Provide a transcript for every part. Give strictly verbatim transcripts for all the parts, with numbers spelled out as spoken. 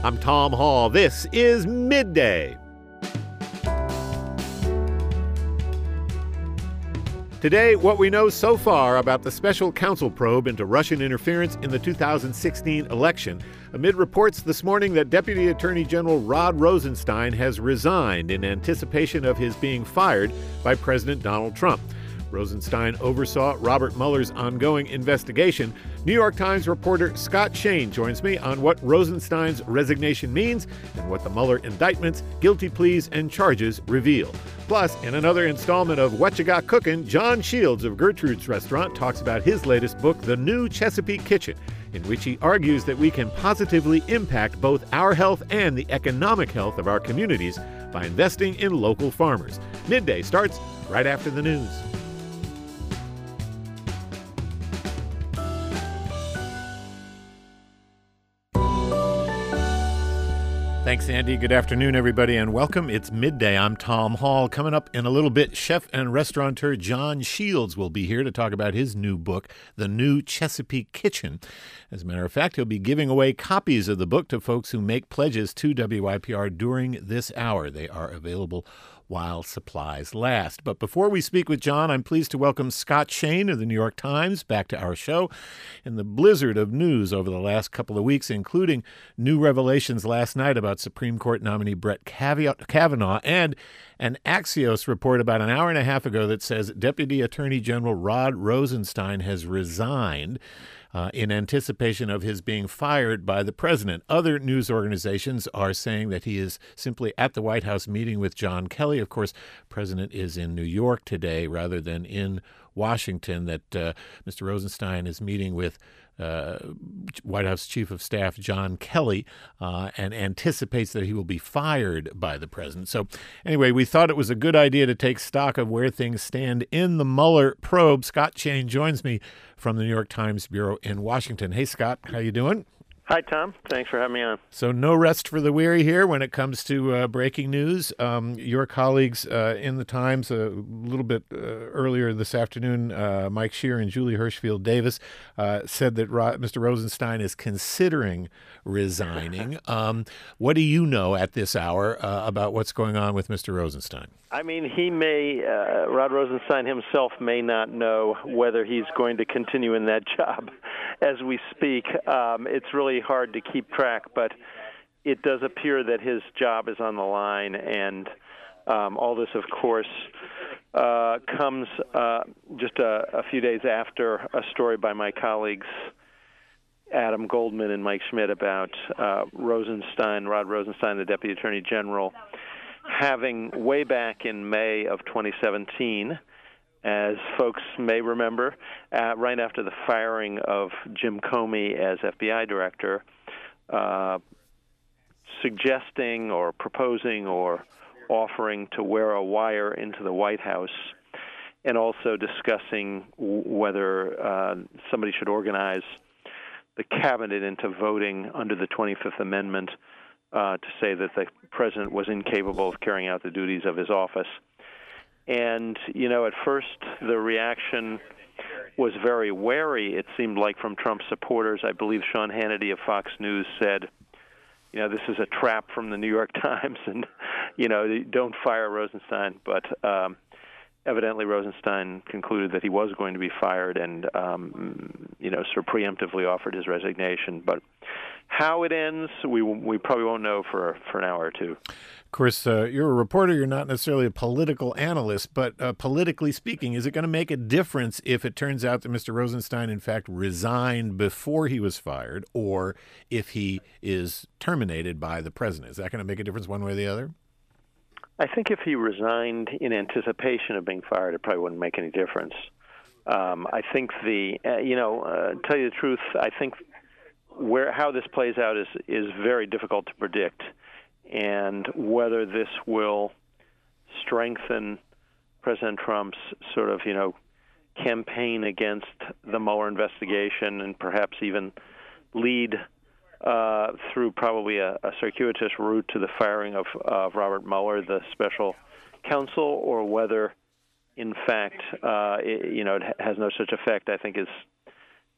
I'm Tom Hall. This is Midday. Today, what we know so far about the special counsel probe into Russian interference in the two thousand sixteen election, amid reports this morning that Deputy Attorney General Rod Rosenstein has resigned in anticipation of his being fired by President Donald Trump. Rosenstein oversaw Robert Mueller's ongoing investigation. New York Times reporter Scott Shane joins me on what Rosenstein's resignation means and what the Mueller indictments, guilty pleas, and charges reveal. Plus, in another installment of What You Got Cookin', John Shields of Gertrude's Restaurant talks about his latest book, The New Chesapeake Kitchen, in which he argues that we can positively impact both our health and the economic health of our communities by investing in local farmers. Midday starts right after the news. Thanks, Andy. Good afternoon, everybody, and welcome. It's Midday. I'm Tom Hall. Coming up in a little bit, chef and restaurateur John Shields will be here to talk about his new book, The New Chesapeake Kitchen. As a matter of fact, he'll be giving away copies of the book to folks who make pledges to W Y P R during this hour. They are available while supplies last. But before we speak with John, I'm pleased to welcome Scott Shane of the New York Times back to our show. In the blizzard of news over the last couple of weeks, including new revelations last night about Supreme Court nominee Brett Kavanaugh and an Axios report about an hour and a half ago that says Deputy Attorney General Rod Rosenstein has resigned Uh, in anticipation of his being fired by the president. Other news organizations are saying that he is simply at the White House meeting with John Kelly. Of course, the president is in New York today rather than in Washington, that uh, Mister Rosenstein is meeting with uh, White House Chief of Staff John Kelly uh, and anticipates that he will be fired by the president. So anyway, we thought it was a good idea to take stock of where things stand in the Mueller probe. Scott Shane joins me from the New York Times Bureau in Washington. Hey, Scott, how you doing? Hi, Tom. Thanks for having me on. So no rest for the weary here when it comes to uh, breaking news. Um, your colleagues uh, in the Times a little bit uh, earlier this afternoon, uh, Mike Shear and Julie Hirschfield Davis, uh, said that Ro- Mister Rosenstein is considering resigning. um, what do you know at this hour uh, about what's going on with Mister Rosenstein? I mean, he may, uh, Rod Rosenstein himself may not know whether he's going to continue in that job as we speak. Um, it's really hard to keep track, but it does appear that his job is on the line, and um, all this, of course, uh, comes uh, just a, a few days after a story by my colleagues Adam Goldman and Mike Schmidt about uh, Rosenstein, Rod Rosenstein, the Deputy Attorney General, having way back in May of twenty seventeen, as folks may remember, uh, right after the firing of Jim Comey as F B I director, uh, suggesting or proposing or offering to wear a wire into the White House, and also discussing w- whether uh, somebody should organize the cabinet into voting under the twenty-fifth Amendment uh, to say that the president was incapable of carrying out the duties of his office. And, you know, at first the reaction was very wary, it seemed like, from Trump supporters. I believe Sean Hannity of Fox News said, you know, this is a trap from the New York Times, and, you know, don't fire Rosenstein. But um, evidently Rosenstein concluded that he was going to be fired and, um, you know, sort of preemptively offered his resignation. But how it ends, we we probably won't know for, for an hour or two. Of course, uh, you're a reporter. You're not necessarily a political analyst, but uh, politically speaking, is it going to make a difference if it turns out that Mister Rosenstein, in fact, resigned before he was fired, or if he is terminated by the president? Is that going to make a difference one way or the other? I think if he resigned in anticipation of being fired, it probably wouldn't make any difference. Um, I think the, uh, you know, uh, tell you the truth, I think where how this plays out is is very difficult to predict, and whether this will strengthen President Trump's sort of, you know, campaign against the Mueller investigation and perhaps even lead uh, through probably a, a circuitous route to the firing of, of Robert Mueller, the special counsel, or whether, in fact, uh, it, you know, it has no such effect, I think is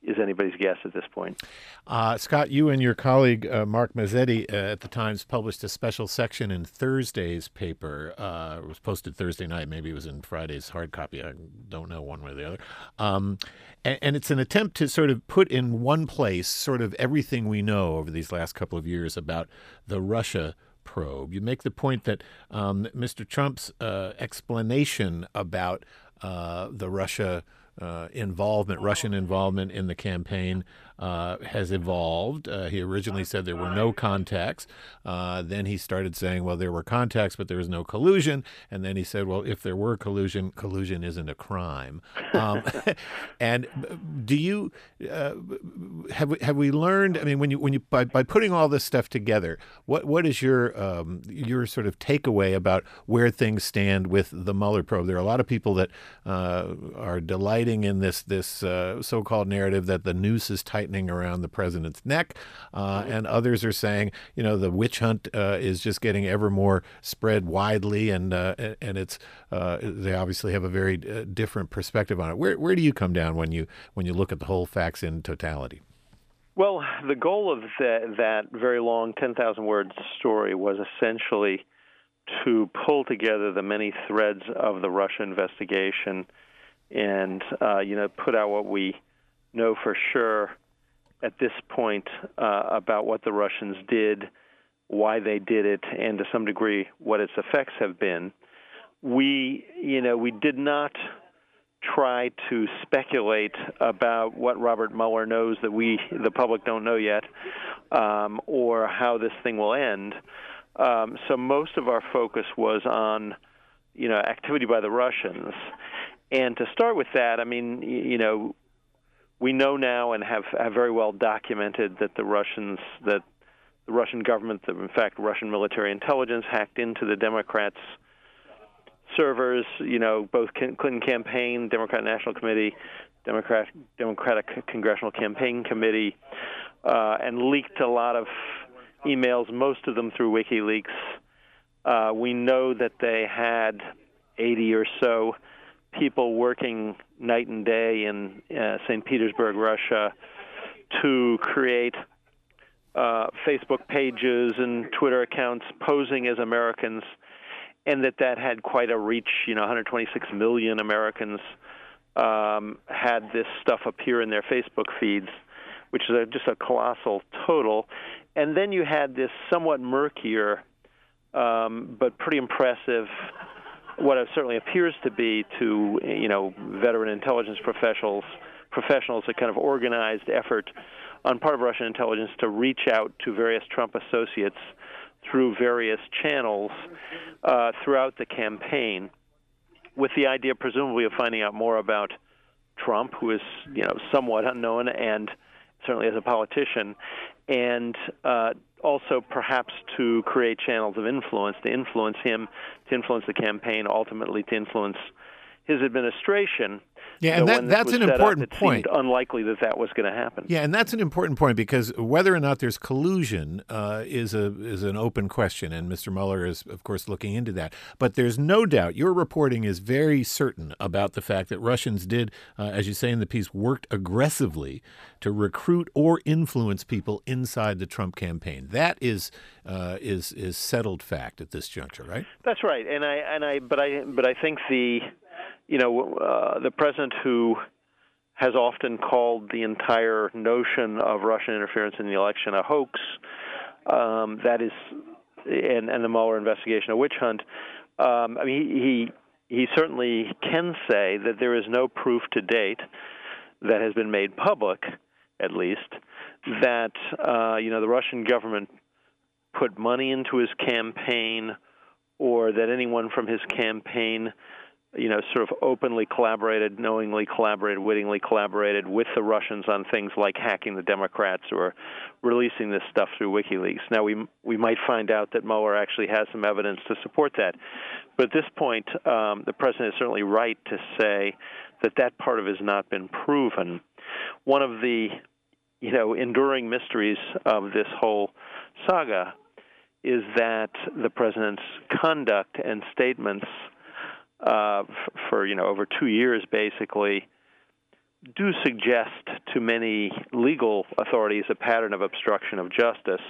is anybody's guess at this point. Uh, Scott, you and your colleague uh, Mark Mazzetti uh, at the Times published a special section in Thursday's paper. Uh, it was posted Thursday night. Maybe it was in Friday's hard copy. I don't know one way or the other. Um, and, and it's an attempt to sort of put in one place sort of everything we know over these last couple of years about the Russia probe. You make the point that um, Mister Trump's uh, explanation about uh, the Russia Uh, involvement, Russian involvement in the campaign uh, has evolved. Uh, he originally said there were no contacts. Uh, then he started saying, well, there were contacts, but there was no collusion. And then he said, well, if there were collusion, collusion isn't a crime. Um, and do you uh, have we, have we learned? I mean, when you when you by, by putting all this stuff together, what what is your um, your sort of takeaway about where things stand with the Mueller probe? There are a lot of people that uh, are delighted in this this uh, so-called narrative that the noose is tightening around the president's neck, uh, and others are saying, you know, the witch hunt uh, is just getting ever more spread widely, and uh, and it's uh, they obviously have a very uh, different perspective on it. Where where do you come down when you when you look at the whole facts in totality? Well, the goal of the, that very long ten thousand word story was essentially to pull together the many threads of the Russia investigation and, uh, you know, put out what we know for sure at this point uh, about what the Russians did, why they did it, and to some degree what its effects have been. We, you know, we did not try to speculate about what Robert Mueller knows that we, the public, don't know yet, um, or how this thing will end. Um, so most of our focus was on, you know, activity by the Russians. And to start with that, I mean, you know, we know now and have, have very well documented that the Russians, that the Russian government, that in fact Russian military intelligence hacked into the Democrats' servers, you know, both Clinton campaign, Democrat National Committee, Democrat, Democratic Congressional Campaign Committee, uh, and leaked a lot of emails, most of them through WikiLeaks. Uh, we know that they had eighty or so people working night and day in uh, Saint Petersburg, Russia, to create uh, Facebook pages and Twitter accounts posing as Americans, and that that had quite a reach. You know, one hundred twenty-six million Americans um, had this stuff appear in their Facebook feeds, which is a, just a colossal total. And then you had this somewhat murkier um, but pretty impressive, what it certainly appears to be to, you know, veteran intelligence professionals, professionals, a kind of organized effort on part of Russian intelligence to reach out to various Trump associates through various channels uh, throughout the campaign, with the idea presumably of finding out more about Trump, who is, you know, somewhat unknown and certainly as a politician, and uh, also perhaps to create channels of influence, to influence him, to influence the campaign, ultimately to influence his administration. Yeah, and so that, that's an important up, it point. Seemed unlikely that that was going to happen. Yeah, and that's an important point, because whether or not there's collusion uh, is a is an open question, and Mister Mueller is, of course, looking into that. But there's no doubt your reporting is very certain about the fact that Russians did, uh, as you say in the piece, worked aggressively to recruit or influence people inside the Trump campaign. That is uh, is is settled fact at this juncture, right? That's right, and I and I but I but I think the you know uh, the president, who has often called the entire notion of Russian interference in the election a hoax, um, that is, and, and the Mueller investigation a witch hunt. Um, I mean, he he certainly can say that there is no proof to date that has been made public, at least, that uh, you know the Russian government put money into his campaign, or that anyone from his campaign, you know, sort of openly collaborated, knowingly collaborated, wittingly collaborated with the Russians on things like hacking the Democrats or releasing this stuff through WikiLeaks. Now, we we might find out that Mueller actually has some evidence to support that. But at this point, um, the president is certainly right to say that that part of it has not been proven. One of the, you know, enduring mysteries of this whole saga is that the president's conduct and statements Uh, f- for, you know, over two years, basically, do suggest to many legal authorities, a pattern of obstruction of justice.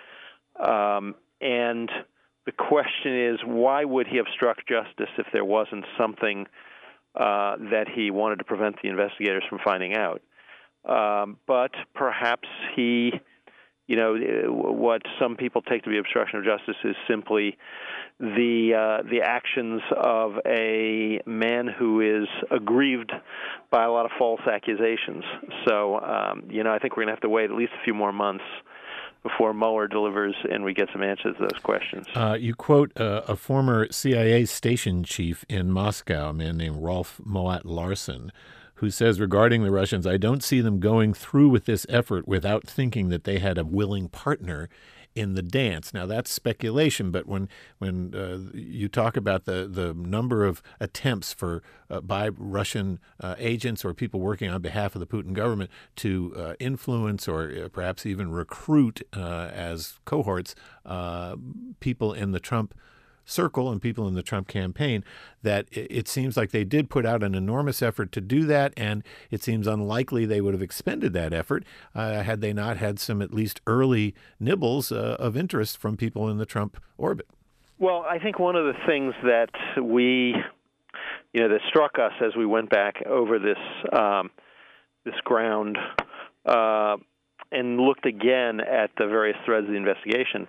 Um, and the question is, why would he obstruct justice if there wasn't something uh, that he wanted to prevent the investigators from finding out? Um, but perhaps he, you know, what some people take to be obstruction of justice is simply the uh, the actions of a man who is aggrieved by a lot of false accusations. So, um, you know, I think we're going to have to wait at least a few more months before Mueller delivers and we get some answers to those questions. Uh, you quote uh, a former C I A station chief in Moscow, a man named Rolf Moat Larsen, who says regarding the Russians, "I don't see them going through with this effort without thinking that they had a willing partner in the dance." Now, that's speculation, but when when uh, you talk about the, the number of attempts for uh, by Russian uh, agents or people working on behalf of the Putin government to uh, influence or uh, perhaps even recruit uh, as cohorts uh, people in the Trump circle and people in the Trump campaign, that it seems like they did put out an enormous effort to do that, and it seems unlikely they would have expended that effort uh, had they not had some at least early nibbles uh, of interest from people in the Trump orbit. Well, I think one of the things that we, you know, that struck us as we went back over this um, this ground uh, and looked again at the various threads of the investigation,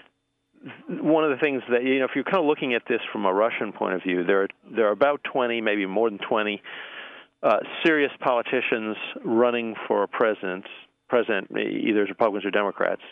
one of the things that, you know, if you're kind of looking at this from a Russian point of view, there are, there are about twenty, maybe more than twenty, uh, serious politicians running for president, president, either as Republicans or Democrats.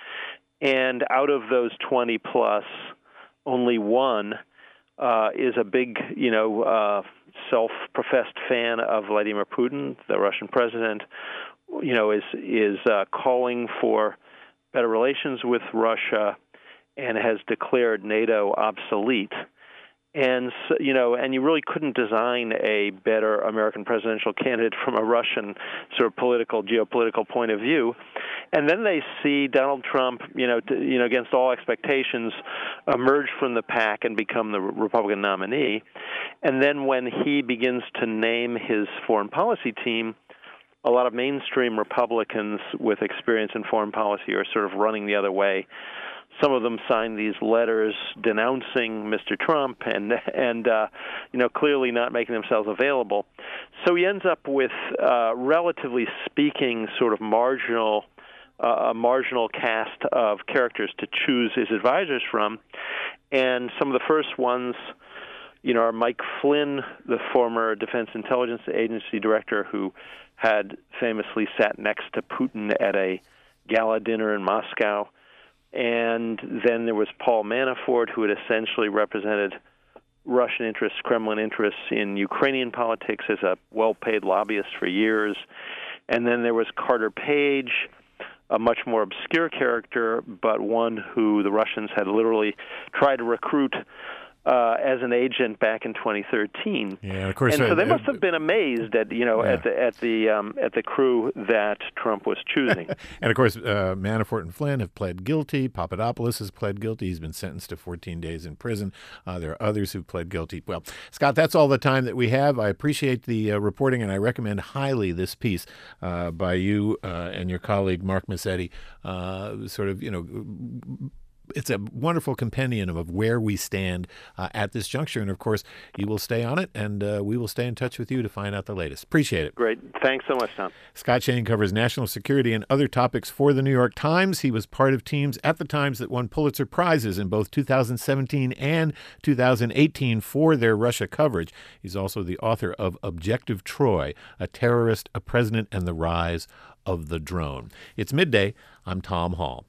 And out of those twenty plus, only one uh, is a big, you know, uh, self-professed fan of Vladimir Putin, the Russian president, you know, is, is uh, calling for better relations with Russia, and has declared NATO obsolete. And, so, you know, and you really couldn't design a better American presidential candidate from a Russian sort of political, geopolitical point of view. And then they see Donald Trump, you know, to, you know, against all expectations, emerge from the pack and become the Republican nominee. And then when he begins to name his foreign policy team, a lot of mainstream Republicans with experience in foreign policy are sort of running the other way. Some of them signed these letters denouncing Mister Trump and, and uh, you know, clearly not making themselves available. So he ends up with, uh, relatively speaking, sort of marginal, uh, a marginal cast of characters to choose his advisors from. And some of the first ones, you know, are Mike Flynn, the former Defense Intelligence Agency director who had famously sat next to Putin at a gala dinner in Moscow. And then there was Paul Manafort, who had essentially represented Russian interests, Kremlin interests in Ukrainian politics as a well-paid lobbyist for years. And then there was Carter Page, a much more obscure character, but one who the Russians had literally tried to recruit Uh, as an agent back in twenty thirteen. Yeah, of course. And so uh, they must have been amazed at, you know, yeah. at the at the um, at the crew that Trump was choosing. And of course, uh, Manafort and Flynn have pled guilty. Papadopoulos has pled guilty. He's been sentenced to fourteen days in prison. Uh, there are others who've pled guilty. Well, Scott, that's all the time that we have. I appreciate the uh, reporting, and I recommend highly this piece uh, by you uh, and your colleague Mark Massetti. Uh, sort of, you know. It's a wonderful compendium of where we stand uh, at this juncture. And, of course, you will stay on it, and uh, we will stay in touch with you to find out the latest. Appreciate it. Great. Thanks so much, Tom. Scott Shane covers national security and other topics for the New York Times. He was part of teams at the Times that won Pulitzer Prizes in both two thousand seventeen and two thousand eighteen for their Russia coverage. He's also the author of Objective Troy, A Terrorist, a President, and the Rise of the Drone. It's midday. I'm Tom Hall.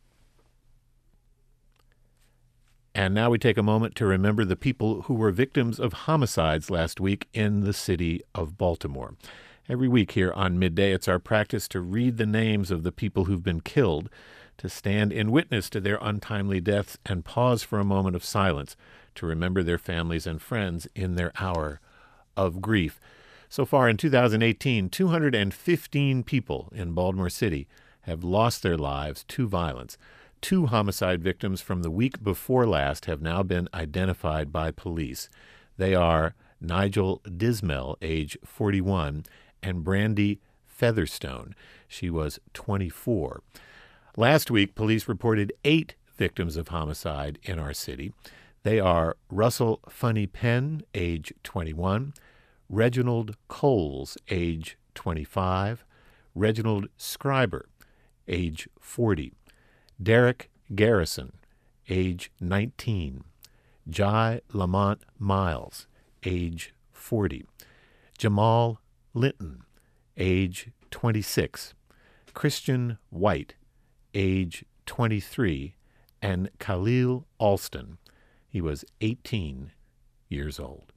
And now we take a moment to remember the people who were victims of homicides last week in the city of Baltimore. Every week here on Midday, it's our practice to read the names of the people who've been killed, to stand in witness to their untimely deaths, and pause for a moment of silence to remember their families and friends in their hour of grief. So far in two thousand eighteen, two hundred fifteen people in Baltimore City have lost their lives to violence. Two homicide victims from the week before last have now been identified by police. They are Nigel Dismel, age forty-one, and Brandy Featherstone. She was twenty-four. Last week, police reported eight victims of homicide in our city. They are Russell Funny Penn, age twenty-one, Reginald Coles, age twenty-five, Reginald Scriber, age forty, Derek Garrison, age nineteen, Jai Lamont Miles, age forty, Jamal Linton, age twenty-six, Christian White, age twenty-three, and Khalil Alston. He was eighteen years old.